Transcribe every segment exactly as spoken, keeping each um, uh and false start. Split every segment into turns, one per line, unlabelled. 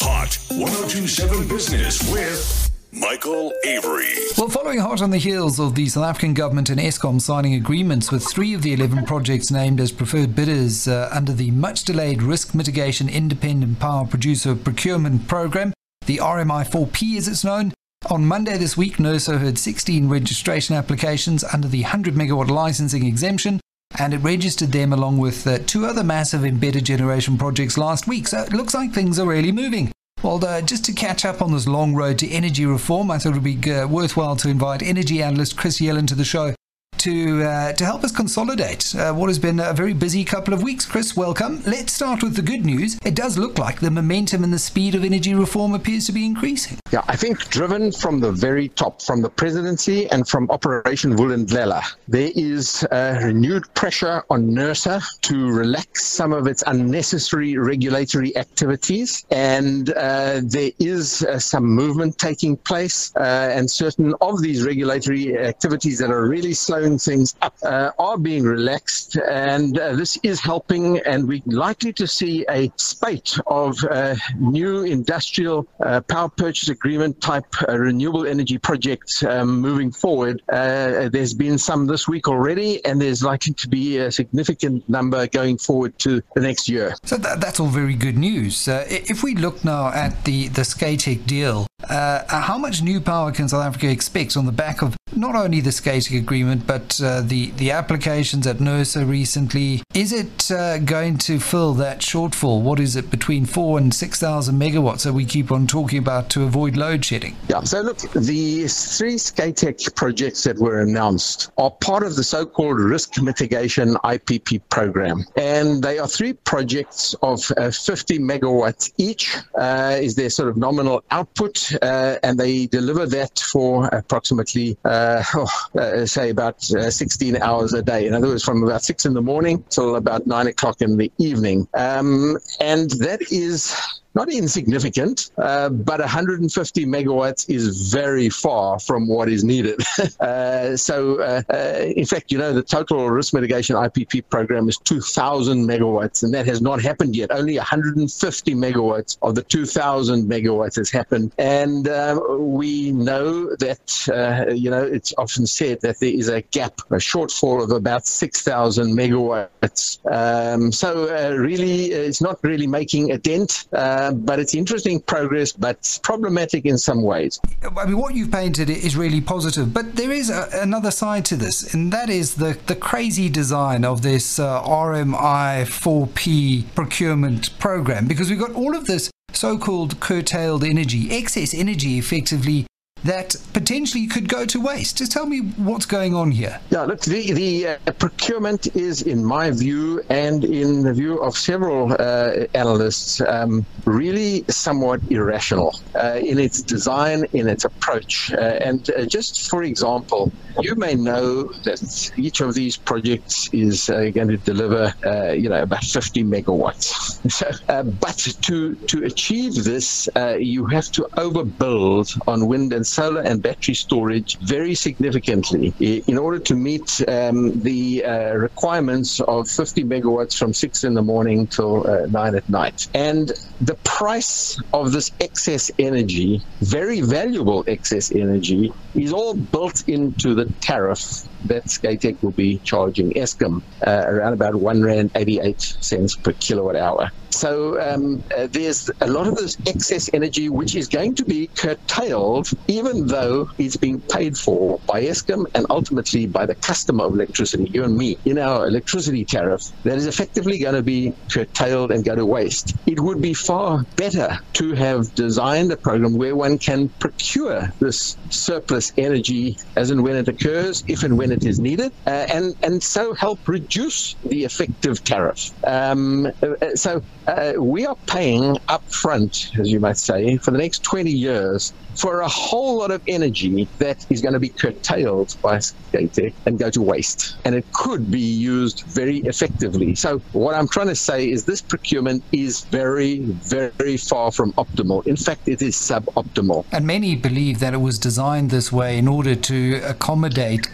Hot one oh two point seven Business with Michael Avery.
Well, following hot on the heels of the South African government and Eskom signing agreements with three of the eleven projects named as preferred bidders uh, under the much-delayed Risk Mitigation Independent Power Producer Procurement Program, the R M I four P as it's known, on Monday this week, NERSA heard sixteen registration applications under the one hundred megawatt licensing exemption, and it registered them along with uh, two other massive embedded generation projects last week. So it looks like things are really moving. Well, uh, just to catch up on this long road to energy reform, I thought it would be uh, worthwhile to invite energy analyst Chris Yellen to the show to uh, to help us consolidate uh, what has been a very busy couple of weeks. Chris, welcome. Let's start with the good news. It does look like the momentum and the speed of energy reform appears to be increasing.
Yeah, I think driven from the very top, from the presidency and from Operation Vulindlela, there is uh, renewed pressure on NERSA to relax some of its unnecessary regulatory activities, and uh, there is uh, some movement taking place, uh, and certain of these regulatory activities that are really slowing things up uh, are being relaxed, and uh, this is helping, and we're likely to see a spate of uh, new industrial uh, power purchase agreement type uh, renewable energy projects um, moving forward. Uh, there's been some this week already, and there's likely to be a significant number going forward to the next year.
So that, that's all very good news. Uh, if we look now at the, the Scatec deal, uh, how much new power can South Africa expect on the back of not only the Scatec agreement, but uh, the, the applications at NERSA recently? Is it uh, going to fill that shortfall? What is it, between four and six thousand megawatts that we keep on talking about to avoid load shedding?
Yeah, so look, the three Scatec projects that were announced are part of the so-called Risk Mitigation I P P program. And they are three projects of uh, fifty megawatts each, uh, is their sort of nominal output, uh, and they deliver that for approximately uh, oh, uh, say about uh, sixteen hours a day. In other words, from about six in the morning till about nine o'clock in the evening. Um, and that is not insignificant, uh, but one hundred fifty megawatts is very far from what is needed. uh, so, uh, uh, in fact, you know, the total risk mitigation I P P program is two thousand megawatts, and that has not happened yet. Only one hundred fifty megawatts of the two thousand megawatts has happened. And uh, we know that, uh, you know, it's often said that there is a gap, a shortfall of about six thousand megawatts. Um, so, uh, really, it's not really making a dent. Uh, Uh, but it's interesting progress, but problematic in some ways.
I mean, what you've painted is really positive, but there is a, another side to this, and that is the, the crazy design of this uh, R M I four P procurement program, because we've got all of this so-called curtailed energy, excess energy effectively, that potentially could go to waste. Just tell me what's going on here.
Yeah, look, the, the uh, procurement is, in my view, and in the view of several uh, analysts, um, really somewhat irrational uh, in its design, in its approach. Uh, and uh, just for example, you may know that each of these projects is uh, going to deliver, uh, you know, about fifty megawatts. So, uh, but to, to achieve this, uh, you have to overbuild on wind and solar and battery storage very significantly in order to meet um, the uh, requirements of fifty megawatts from six in the morning till uh, nine at night. And the price of this excess energy, very valuable excess energy, is all built into the tariff that Scatec will be charging Eskom, uh, around about one rand eighty-eight cents per kilowatt hour. So um, uh, there's a lot of this excess energy which is going to be curtailed, even though it's being paid for by Eskom and ultimately by the customer of electricity, you and me, in our electricity tariff, that is effectively going to be curtailed and go to waste. It would be far better to have designed a program where one can procure this surplus energy as and when it occurs, if and when it is needed, uh, and, and so help reduce the effective tariff. Um, uh, so uh, we are paying up front, as you might say, for the next twenty years for a whole lot of energy that is going to be curtailed by Scatec and go to waste. And it could be used very effectively. So what I'm trying to say is this procurement is very, very far from optimal. In fact, it is suboptimal.
And many believe that it was designed this way in order to accommodate gas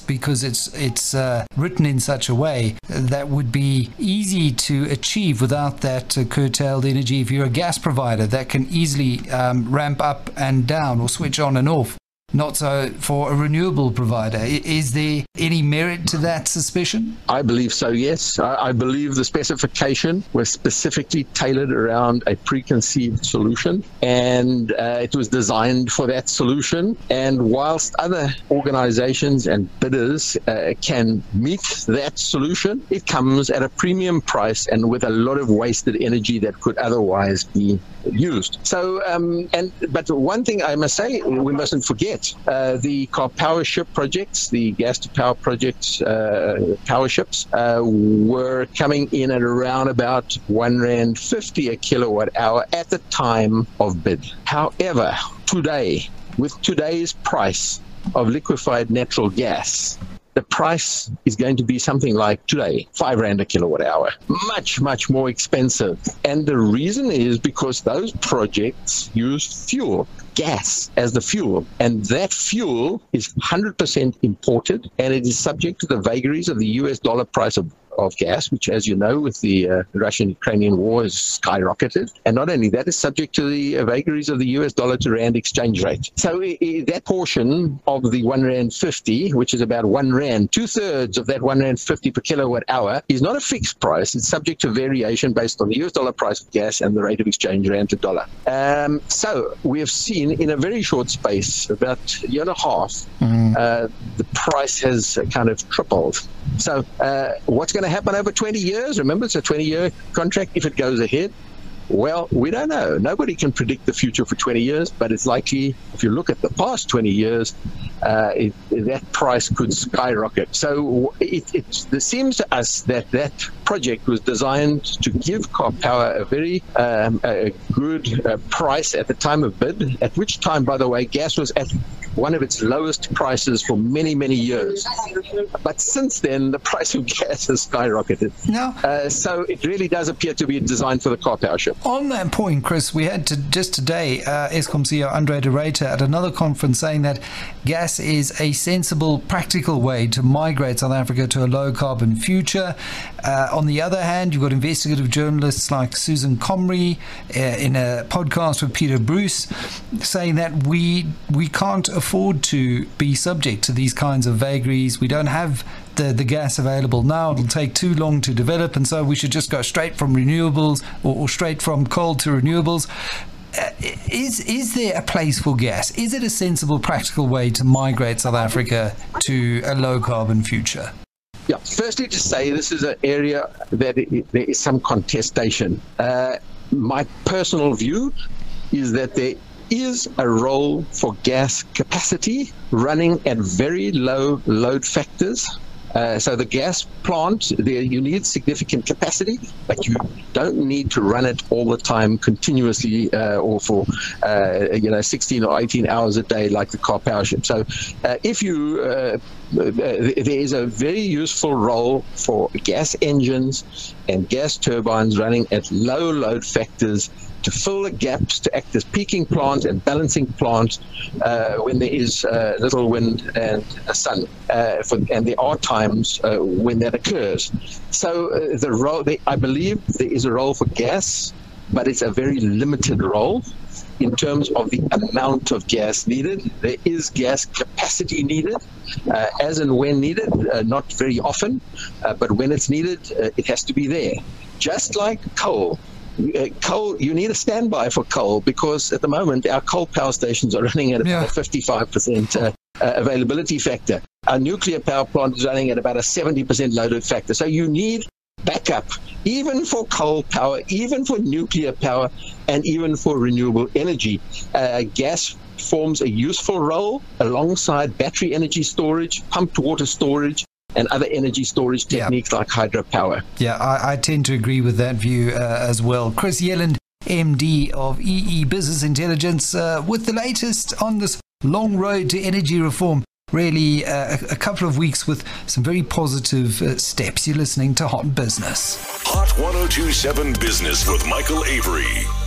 because it's it's uh, written in such a way that would be easy to achieve without that uh, curtailed energy. If you're a gas provider, that can easily um, ramp up and down or switch on and off. Not so for a renewable provider. Is there any merit to that suspicion?
I believe so, yes. I, I believe the specification was specifically tailored around a preconceived solution, and uh, it was designed for that solution. And whilst other organizations and bidders uh, can meet that solution, it comes at a premium price and with a lot of wasted energy that could otherwise be used. So, um, and but one thing I must say, we mustn't forget, uh, the Karpower ship projects, the gas to power projects, uh, power ships, uh, were coming in at around about one rand fifty a kilowatt hour at the time of bid. However, today, with today's price of liquefied natural gas, the price is going to be something like today, five rand a kilowatt hour. Much, much more expensive. And the reason is because those projects use fuel, gas as the fuel. And that fuel is one hundred percent imported, and it is subject to the vagaries of the U S dollar price of of gas, which, as you know, with the uh, Russian-Ukrainian war, has skyrocketed. And not only that, is subject to the uh, vagaries of the U S dollar to rand exchange rate. So I, I, that portion of the one rand fifty, which is about one rand, two-thirds of that one rand fifty per kilowatt hour, is not a fixed price. It's subject to variation based on the U S dollar price of gas and the rate of exchange rand to dollar. Um, so we have seen in a very short space, about a year and a half, mm. uh, the price has kind of tripled. So uh, what's going to happen over twenty years? Remember, it's a twenty-year contract if it goes ahead. Well, we don't know. Nobody can predict the future for twenty years, but it's likely, if you look at the past twenty years, uh, it, that price could skyrocket. So it, it, it seems to us that that project was designed to give Karpower a very um, a good uh, price at the time of bid, at which time, by the way, gas was at one of its lowest prices for many, many years. But since then, the price of gas has skyrocketed.
No.
Uh, so it really does appear to be designed for the Karpower ship.
On that point, Chris, we had to, just today, uh, Eskom C E O Andre de Ruyter at another conference saying that gas is a sensible, practical way to migrate South Africa to a low-carbon future. Uh, on the other hand, you've got investigative journalists like Susan Comrie uh, in a podcast with Peter Bruce saying that we we can't afford to be subject to these kinds of vagaries. We don't have the, the gas available now. It'll take too long to develop, and so we should just go straight from renewables or, or straight from coal to renewables. Uh, is is there a place for gas? Is it a sensible, practical way to migrate South Africa to a low-carbon future?
Yeah, firstly to say this is an area that it, there is some contestation. Uh, my personal view is that there is a role for gas capacity running at very low load factors. Uh, so the gas plant, there you need significant capacity, but you don't need to run it all the time continuously uh, or for uh, you know sixteen or eighteen hours a day like the Karpower ship. So uh, if you uh, uh, there is a very useful role for gas engines and gas turbines running at low load factors to fill the gaps, to act as peaking plant and balancing plant uh, when there is uh, little wind and a sun. Uh, for, and there are times uh, when that occurs. So uh, the role, they, I believe there is a role for gas, but it's a very limited role in terms of the amount of gas needed. There is gas capacity needed, uh, as and when needed, uh, not very often, uh, but when it's needed, uh, it has to be there. Just like coal. Uh, coal, you need a standby for coal because at the moment our coal power stations are running at about yeah. a fifty-five percent uh, uh, availability factor. Our nuclear power plant is running at about a seventy percent loaded factor. So you need backup, even for coal power, even for nuclear power, and even for renewable energy. Uh, gas forms a useful role alongside battery energy storage, pumped water storage, and other energy storage techniques yeah. like hydropower.
Yeah, I, I tend to agree with that view uh, as well. Chris Yelland, M D of E E Business Intelligence, uh, with the latest on this long road to energy reform. Really uh, a, a couple of weeks with some very positive uh, steps. You're listening to Hot Business.
Hot one oh two point seven Business with Michael Avery.